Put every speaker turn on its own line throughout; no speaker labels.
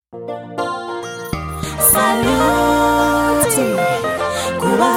Salute Kuba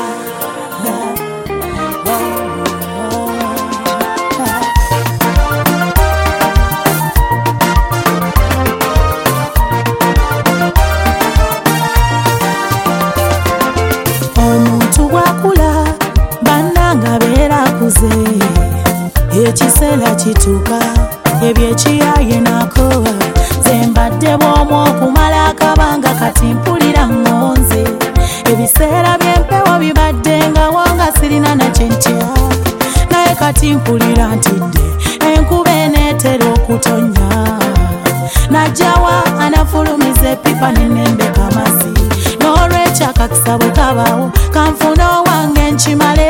omuntu bwakula bannanga beerakuze ekiseera kituuka ebyekiyaye nako zembadde bw'omu okumala akabanga kati mpulira ngonze ebiseera by'empewo bibadde nga wanga sirina nakyentya naye kati mpulira ntidde enkuba eneetera okutonya najjawa anafulumiza epipa nenembeka amazzi n'olwekyo akakisa bwe kabaawo kanfuna owange nkimale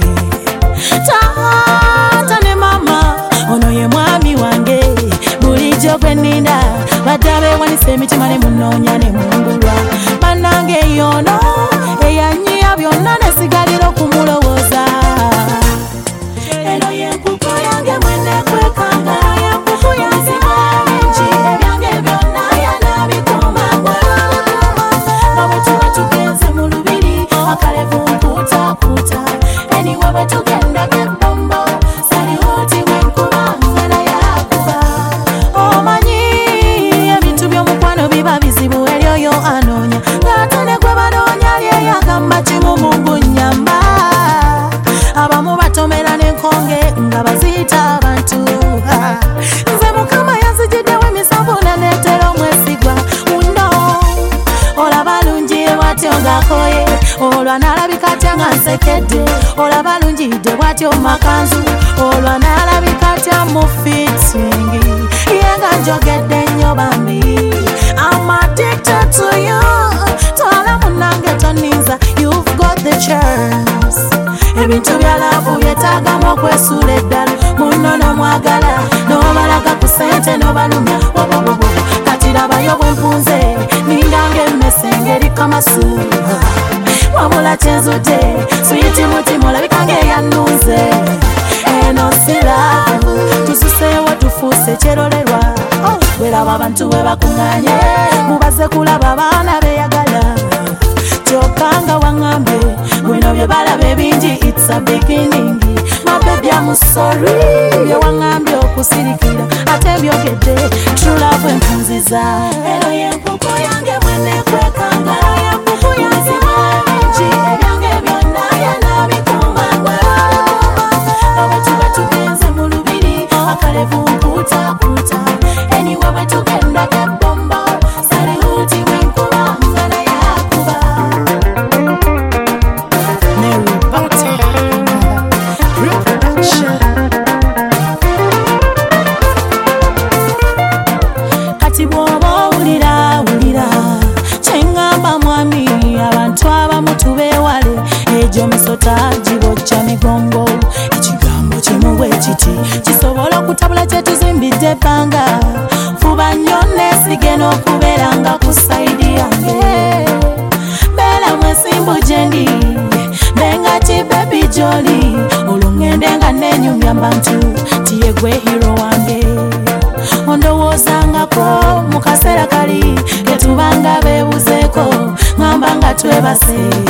taata ne mama ono ye mwami wange bulijjo gwe nninda badde abeewanisa emitima ne munoonya ne mumbulwa bannange yono eyanyiya byonna nesigalira okumulowooza eno yenkuku yange mwene kwekanga yenkuku yanzimanenki ebyange byonna yanabikuumangwa nga bwe tuba tugenze mu lubiri akalevu nkuutakuuta eniwe bwe tugenda gebbombo salihuuti bwenkuba ngana yakuba omanyi ebintu by'omukwano biba bizibu eri oyo anoonya ng'ate ne gwe banoonya lyeyagamba kimu Mungu nnyamba abamu batomera n'enkonge nga baziyita abantu nze Mukama yanzijiddewo emisanvu naneetera omwesigwa muno olaba lungi bw'atyo ng'akoye olwo anaalabika atya nga nsekedde olaba lungidde bw'atyo mu makanzu olwo anaalabika atya mu fitingi ye nga njogedde nnyo bambi I'm addicted to you twala munnange toninza you've got the chance ebintu byalavu byetaagamu okwesuula eddala muno nomwagala n'obalaga ku ssente n'obalumya wobobobo kati labayo bwe mpunze nindange emmese ngeri kamasuula wabula kyenzudde switi mutima olabika ng'eyannunze eno siraavu tususeewo tufuuse kyerolerwa welaba abantu bwe bakuŋŋaanye mubaze kulaba abaana beeyagala kyokka nga waŋŋambe bwino bye balaba ebingi it's a beginning mabebi amusori bye waŋŋambye okusirikira ate byogedde true love empunziza eno yenkuku yange mwene kwekanga yenkuku yanzimanenki ebyange byonna yanabikuumangwa nga tuba tugenze mu lubiri akalevu nkuutakuuta eniwe bwe tugenda gebbombo salihuuti bwenkuba ngana yakuba kati bw'oba wulira kyeŋŋamba mwami abantu abamu tubeewale egyo misota gibojja migongo ekigambo kimu bwe kiti kisobola okutabula kye tuzimbidde ebbanga fuba nnyo neesige n'okubeera nga ku sayidi yange beera mwesimbu gye ndi benga ti bebi gy'oli olwo ŋŋende nga neenyumya mbantu tiye gwe hiro wange ondowoozangako mu kaseera kali ketubanga beebuzeeko ŋŋamba nga twebase